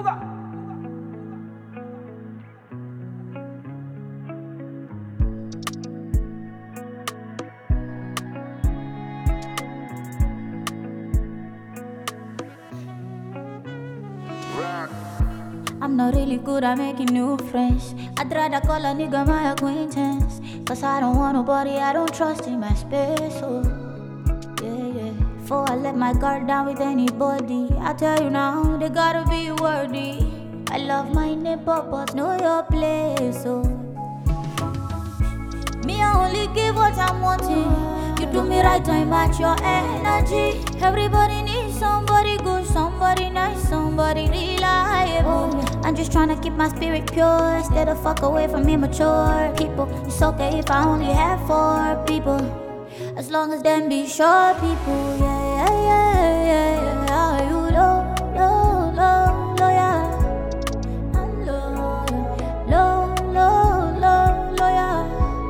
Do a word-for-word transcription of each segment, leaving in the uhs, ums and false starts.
I'm not really good at making new friends. I'd rather call a nigga my acquaintance, cause I don't want nobody I don't trust in my space, oh. Yeah, yeah. Before I let my guard down with anybody, I tell you now, they gotta be worthy. I love my neighbor, but know your place, oh. Me, I only give what I'm wanting. You do me right, I match your energy. Everybody needs somebody good, somebody nice, somebody reliable. I'm just tryna keep my spirit pure, stay the fuck away from immature people. It's okay if I only have four people, as long as them be sure people. Yeah, yeah, yeah, yeah, yeah. You low, low, low, low, yeah. I'm low, low, low, low, low, yeah.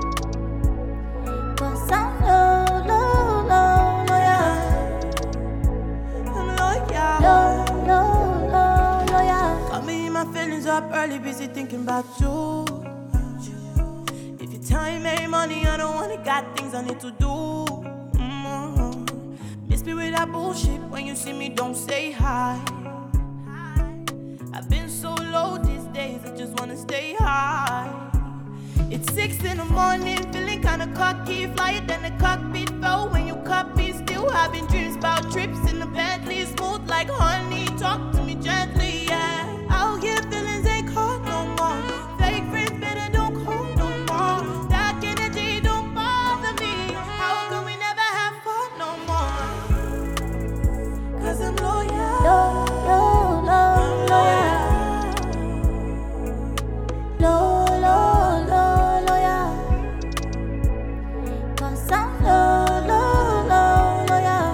Cause I'm low, low, low, low, yeah. I'm low, yeah. Low, low, low, low, yeah. Got me in my feelings up early, busy thinking about you. If your time ain't money, I don't wanna got things I need to do. Mm-hmm. Miss me with that bullshit. When you see me, don't say hi. I've been so low these days, I just wanna stay high. It's six in the morning, feeling kinda cocky, flyer than a cockpit fell when you copy. Still having dreams about trips in the Bentley, smooth like honey. Talk to me gently, yeah. Out here feelings ain't caught no more. Fake friends better don't call no more. That energy don't bother me. How come we never have fun no more? Cause I'm loyal. Low, low, low, low, yeah. Low, low, low, low, yeah. Cause I'm low, low, low, low, yeah.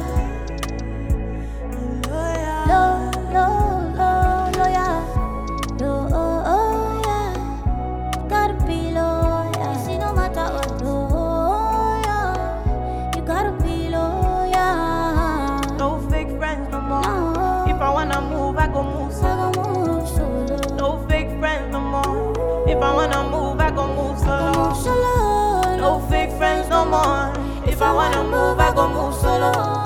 Low, low, low, low, yeah. Low, oh, oh, yeah. Gotta be low, yeah. You see, no matter what, low, yeah. You gotta be low, yeah. No fake friends no more. No. If I wanna move, I go move I solo. go move solo. No fake friends no more. If I wanna move, I go move solo. Move solo. No fake friends no more. If I wanna move, I go move solo.